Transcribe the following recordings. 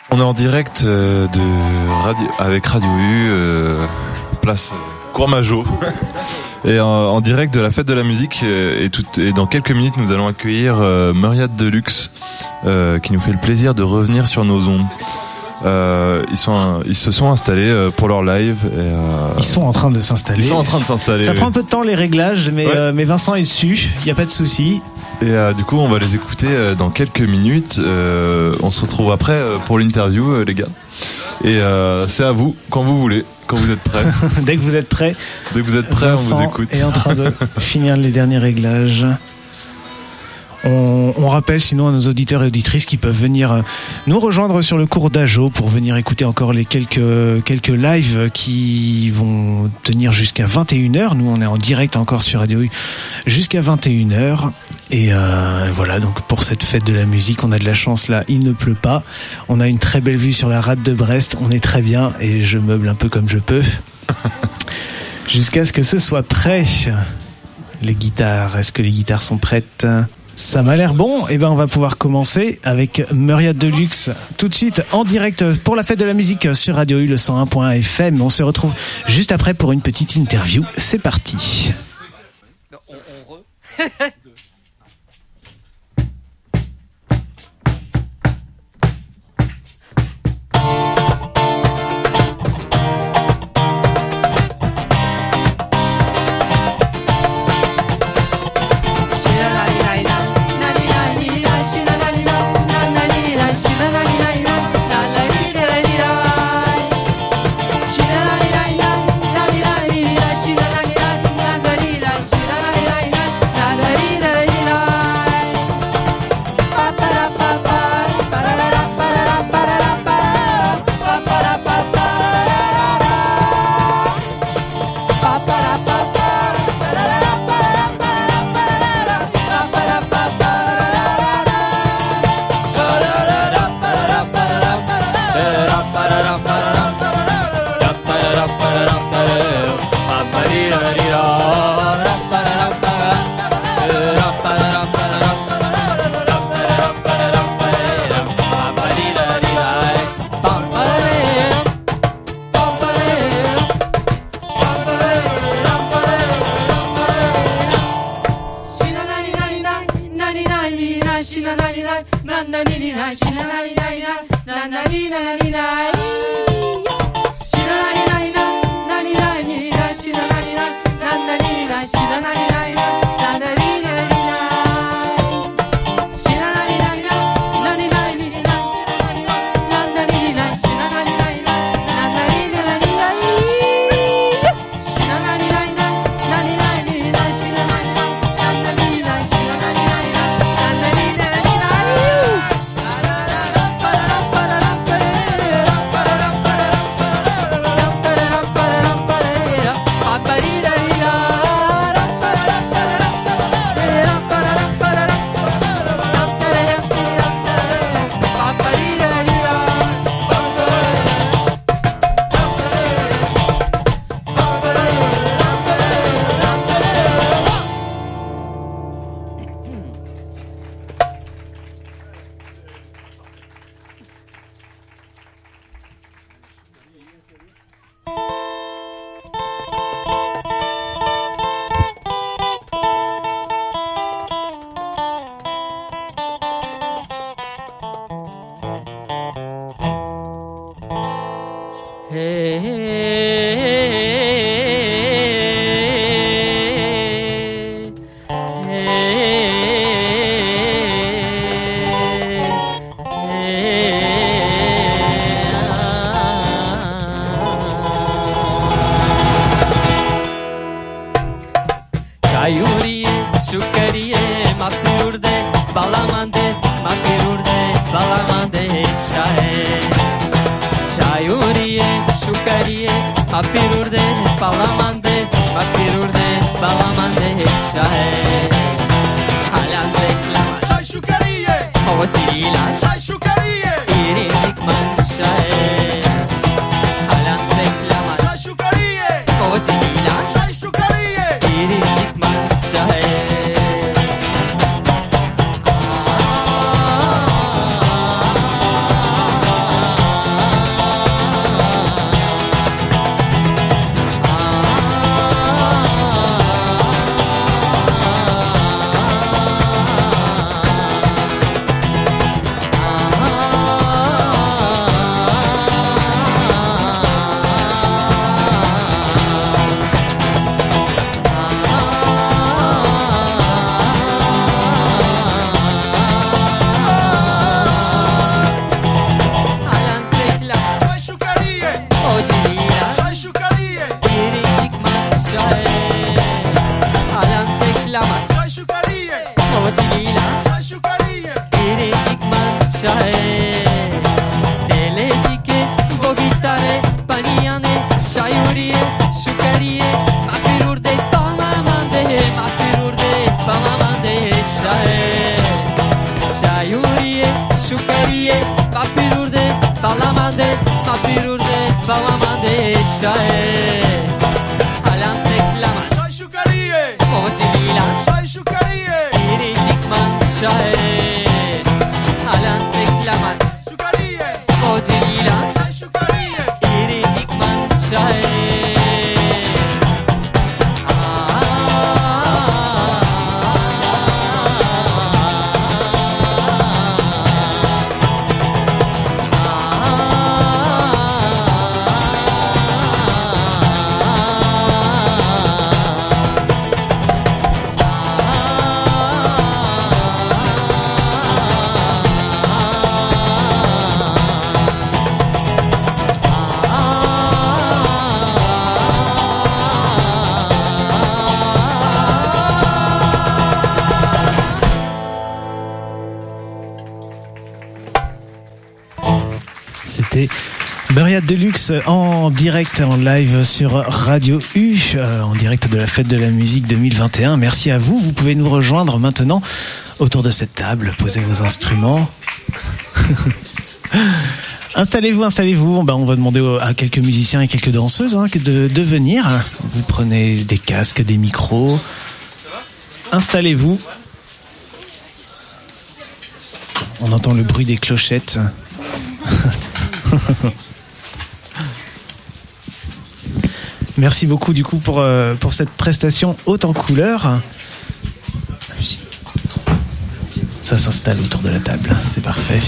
On est en direct avec Radio U, place Courmageau, et en direct de la fête de la musique. Et dans quelques minutes, nous allons accueillir Myriad Deluxe, qui nous fait le plaisir de revenir sur nos ondes. Ils se sont installés pour leur live. Ils sont en train de s'installer. Ça prend un peu de temps les réglages, mais Vincent est dessus. Il y a pas de souci. Et du coup, on va les écouter dans quelques minutes. On se retrouve après pour l'interview, les gars. Et c'est à vous, quand vous voulez, quand vous êtes prêts. Dès que vous êtes prêts. On vous écoute. Est en train de finir les derniers réglages. On rappelle sinon à nos auditeurs et auditrices qui peuvent venir nous rejoindre sur le cours d'Ajo pour venir écouter encore les quelques lives qui vont tenir jusqu'à 21h. Nous, on est en direct encore sur Radio U jusqu'à 21h. Et voilà, donc pour cette fête de la musique, on a de la chance là, il ne pleut pas. On a une très belle vue sur la rade de Brest, on est très bien et je meuble un peu comme je peux. Jusqu'à ce que ce soit prêt. Les guitares, est-ce que les guitares sont prêtes ? Ça m'a l'air bon. Et ben, on va pouvoir commencer avec Myriad Deluxe tout de suite en direct pour la fête de la musique sur Radio U, le 101.fm. On se retrouve juste après pour une petite interview. C'est parti. Balamande, mapirure, balamande, shae. Alan teklaman, Çay şu kariye, mojililan, çay şu kariye, iricikman, shae. Alan teklaman, şu kariye, mojililan, çay şu kariye. iricikman, shae. C'était Myriad Deluxe en direct, en live sur Radio U, en direct de la fête de la musique 2021. Merci à vous. Vous pouvez nous rejoindre maintenant autour de cette table. Posez vos instruments. Installez-vous. On va demander à quelques musiciens et quelques danseuses de venir. Vous prenez des casques, des micros. Installez-vous. On entend le bruit des clochettes. Merci beaucoup du coup pour cette prestation haute en couleur. Ça s'installe autour de la table, c'est parfait.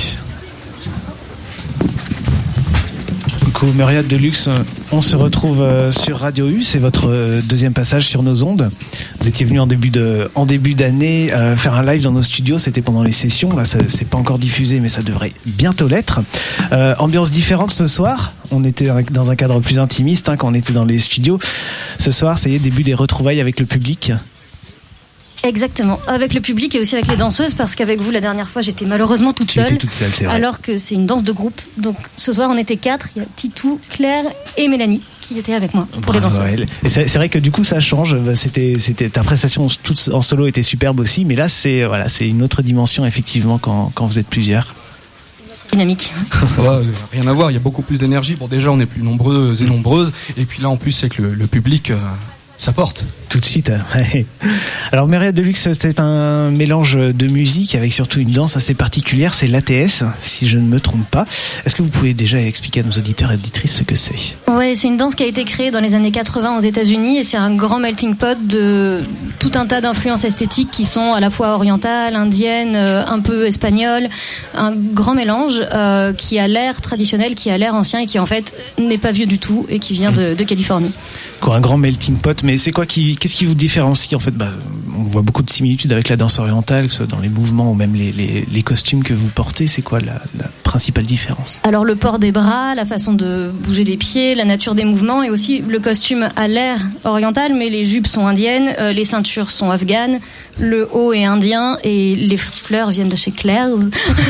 Du coup, Myriad Deluxe, on se retrouve sur Radio U, c'est votre deuxième passage sur nos ondes. Vous étiez venu en début d'année faire un live dans nos studios, c'était pendant les sessions, là ça c'est pas encore diffusé mais ça devrait bientôt l'être. Ambiance différente ce soir, on était dans un cadre plus intimiste quand on était dans les studios. Ce soir, ça y est, début des retrouvailles avec le public. Exactement, avec le public et aussi avec les danseuses, parce qu'avec vous la dernière fois j'étais malheureusement toute seule. J'étais toute seule, c'est vrai. Alors que c'est une danse de groupe. Donc ce soir on était 4, il y a Titou, Claire et Mélanie qui étaient avec moi pour les danseuses. Et c'est vrai que du coup ça change. C'était ta prestation toute en solo était superbe aussi, mais là c'est une autre dimension effectivement quand vous êtes plusieurs. Dynamique. Ouais, rien à voir, il y a beaucoup plus d'énergie. Bon, déjà on est plus nombreux et nombreuses, et puis là en plus avec le public, ça porte. Tout de suite. Ouais. Alors Myriad Deluxe, c'est un mélange de musique avec surtout une danse assez particulière, c'est l'ATS, si je ne me trompe pas. Est-ce que vous pouvez déjà expliquer à nos auditeurs et auditrices ce que c'est ? Ouais, c'est une danse qui a été créée dans les années 80 aux États-Unis et c'est un grand melting pot de tout un tas d'influences esthétiques qui sont à la fois orientales, indiennes, un peu espagnoles, un grand mélange qui a l'air traditionnel, qui a l'air ancien et qui en fait n'est pas vieux du tout et qui vient de Californie. Quoi, un grand melting pot, mais c'est quoi qu'est-ce qui vous différencie en fait ? On voit beaucoup de similitudes avec la danse orientale, que ce soit dans les mouvements ou même les costumes que vous portez. C'est quoi la principale différence ? Alors le port des bras, la façon de bouger les pieds, la nature des mouvements et aussi le costume a l'air oriental, mais les jupes sont indiennes, les ceintures sont afghanes, le haut est indien et les fleurs viennent de chez Claire's.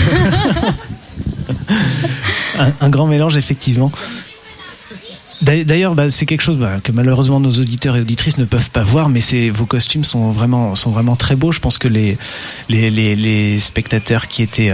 un grand mélange effectivement. D'ailleurs, c'est quelque chose que malheureusement nos auditeurs et auditrices ne peuvent pas voir, mais vos costumes sont vraiment très beaux. Je pense que les spectateurs qui étaient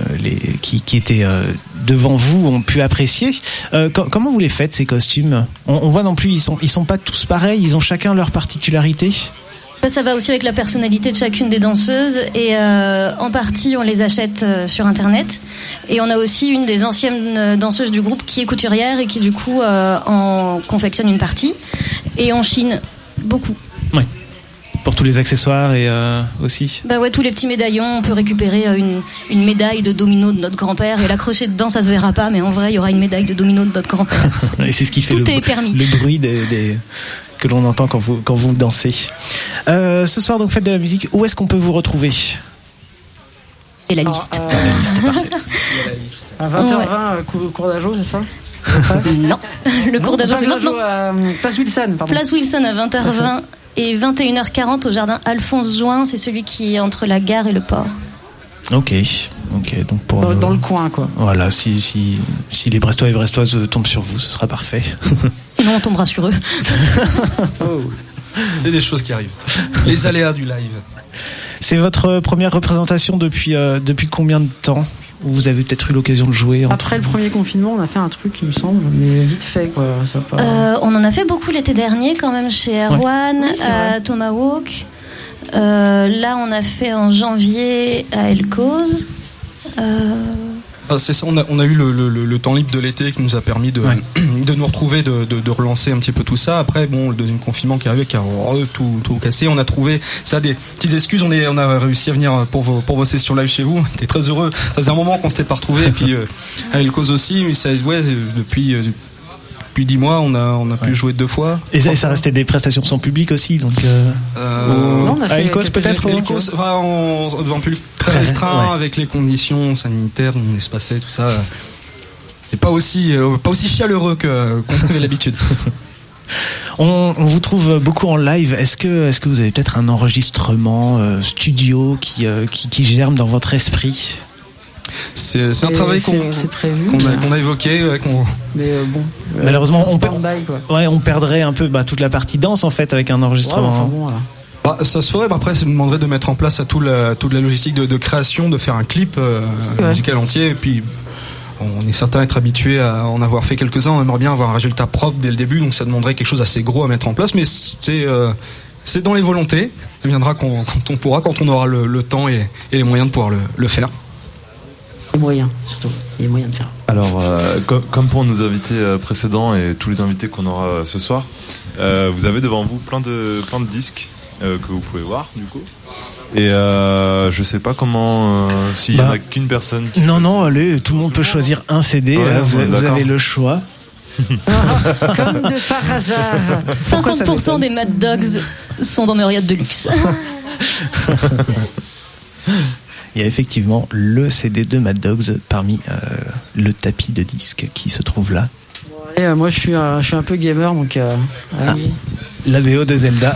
devant vous ont pu apprécier. Comment vous les faites ces costumes ? On voit non plus ils sont pas tous pareils, ils ont chacun leur particularité. Ça va aussi avec la personnalité de chacune des danseuses et en partie on les achète sur internet et on a aussi une des anciennes danseuses du groupe qui est couturière et qui du coup en confectionne une partie et on chine beaucoup. Ouais. Pour tous les accessoires et aussi. Ouais, tous les petits médaillons, on peut récupérer une médaille de domino de notre grand-père et l'accrocher dedans, ça se verra pas, mais en vrai il y aura une médaille de domino de notre grand-père. Et c'est ce qui fait le bruit que l'on entend quand vous dansez. Ce soir, donc, fête de la musique, où est-ce qu'on peut vous retrouver ? Et la liste. Parfait. À 20h20, cours d'Ajo, c'est ça ? Non, le cours d'Ajo, c'est maintenant. Place Wilson, pardon. Place Wilson à 20h20 et 21h40 au jardin Alphonse Join, c'est celui qui est entre la gare et le port. Ok, donc dans le coin, quoi. Voilà, si les Brestois et Brestoises tombent sur vous, ce sera parfait. Sinon, on tombera sur eux. Oh. C'est des choses qui arrivent. Les aléas du live. C'est votre première représentation depuis combien de temps ? vous avez peut-être eu l'occasion de jouer Après le premier confinement, on a fait un truc, il me semble, mais vite fait, quoi. Ça a pas... On en a fait beaucoup l'été dernier, quand même, chez Erwan, Oui, c'est à vrai. Tomahawk. Là, on a fait en janvier à Elcause. C'est ça, on a eu le temps libre de l'été qui nous a permis de nous retrouver, de relancer un petit peu tout ça. Après, bon, le deuxième confinement qui est arrivé, qui a tout cassé. On a trouvé ça des petites excuses. On a réussi à venir pour vos sessions live chez vous. On était très heureux. Ça faisait un moment qu'on s'était pas retrouvés. Et puis à Elcause aussi, mais ça, ouais, depuis 10 mois, on a pu jouer 2 fois. Et ça restait des prestations sans public aussi, donc. Non, on a à fait Elcause quelques- peut-être. Elcause, devant un public très restreint, avec les conditions sanitaires, on espacé, tout ça. Et pas aussi chaleureux qu'on avait l'habitude. On vous trouve beaucoup en live. Est-ce que vous avez peut-être un enregistrement studio qui germe dans votre esprit? C'est un travail c'est prévu. qu'on a évoqué, Mais bon. Malheureusement, c'est on en perd- stand-by, quoi. Ouais, on perdrait un peu toute la partie danse en fait avec un Ouais, enregistrement. enfin bon, voilà. ça se ferait. Après, ça nous demanderait de mettre en place toute la logistique de création, de faire un clip musical entier. Et puis, on est certain d'être habitué à en avoir fait quelques-uns. On aimerait bien avoir un résultat propre dès le début, donc ça demanderait quelque chose d'assez gros à mettre en place. Mais c'est dans les volontés. Ça viendra quand on pourra, quand on aura le temps et les moyens de pouvoir le faire. Les moyens, surtout. Il y a moyen de faire. Alors, comme pour nos invités précédents et tous les invités qu'on aura ce soir, vous avez devant vous plein de disques que vous pouvez voir, du coup. Et je sais pas comment, s'il y en a qu'une personne. Non, allez, tout le monde peut choisir un CD. Ouais, vous d'accord. avez le choix. Comme de par hasard. Pourquoi ça 50% des Mad Dogs sont dans Myriad de luxe. Il y a effectivement le CD de Mad Dogs parmi le tapis de disques qui se trouve là. Et, moi, je suis un peu gamer, donc allez-y. La BO de Zelda.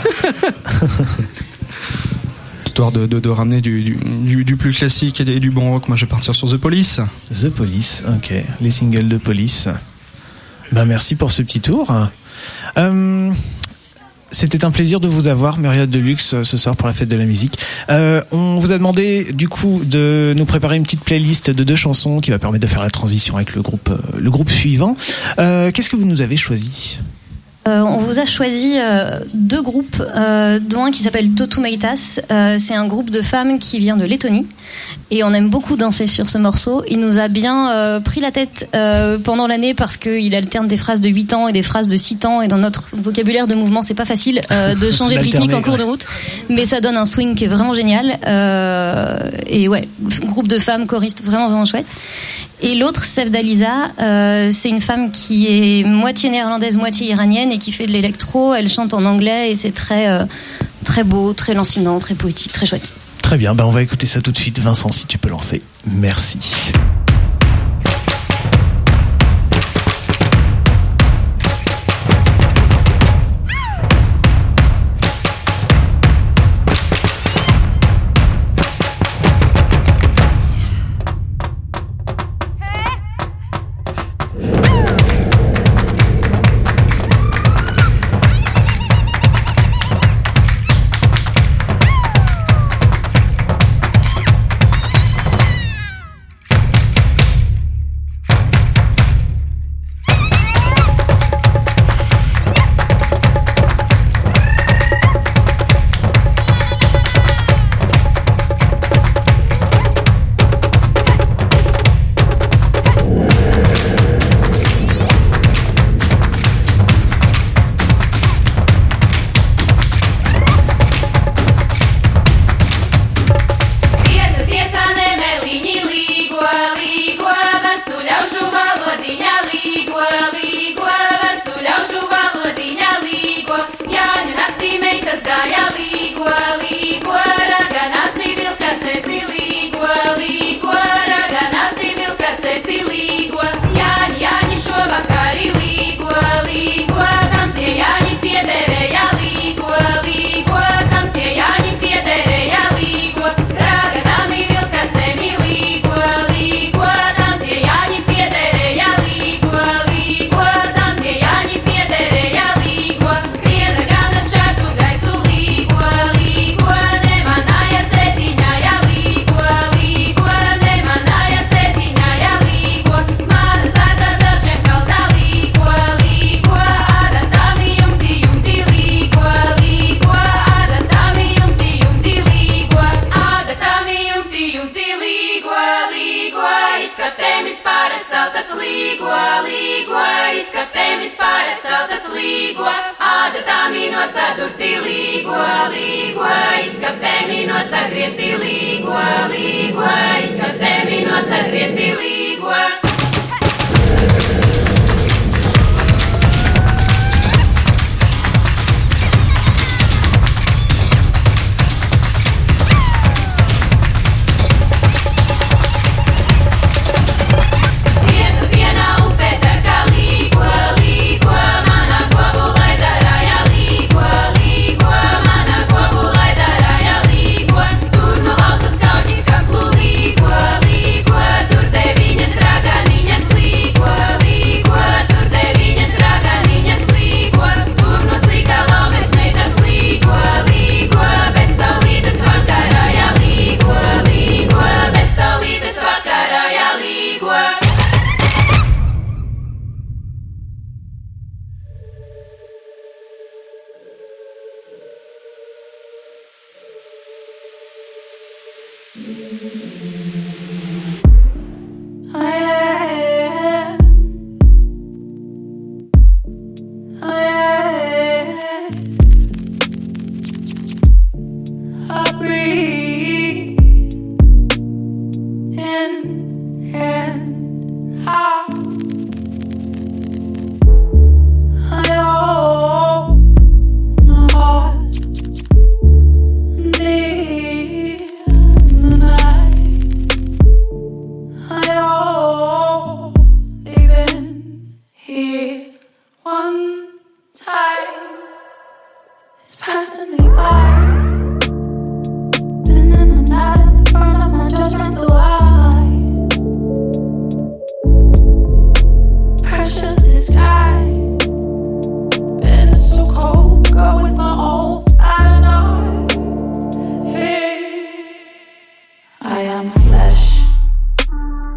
Histoire de ramener du plus classique et du bon rock. Moi, je vais partir sur The Police. The Police, ok. Les singles de Police. Merci pour ce petit tour. C'était un plaisir de vous avoir, Myriad de luxe, ce soir pour la fête de la musique. On vous a demandé du coup de nous préparer une petite playlist de 2 chansons qui va permettre de faire la transition avec le groupe suivant. Qu'est-ce que vous nous avez choisi ? On vous a choisi 2 groupes, dont un qui s'appelle Totumeitas. C'est un groupe de femmes qui vient de Lettonie et on aime beaucoup danser sur ce morceau. Il nous a bien pris la tête pendant l'année parce qu'il alterne des phrases de 8 ans et des phrases de 6 ans et dans notre vocabulaire de mouvement c'est pas facile de changer de rythmique en cours de route, mais ça donne un swing qui est vraiment génial. Et ouais, groupe de femmes choristes vraiment chouette. Et l'autre, Sevdaliza, c'est une femme qui est moitié néerlandaise, moitié iranienne et qui fait de l'électro. Elle chante en anglais et c'est très beau, très lancinant, très poétique, très chouette. Très bien, on va écouter ça tout de suite. Vincent, si tu peux lancer. Merci. celtas līgo, līgo, izkaptēmis pāres celtas līgo, ādatām inosadurti līgo, līgo, izkaptēmi nosagriezti līgo, līgo, izkaptēmi nosagriezti līgo.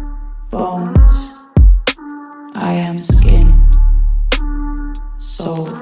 I am skin, soul.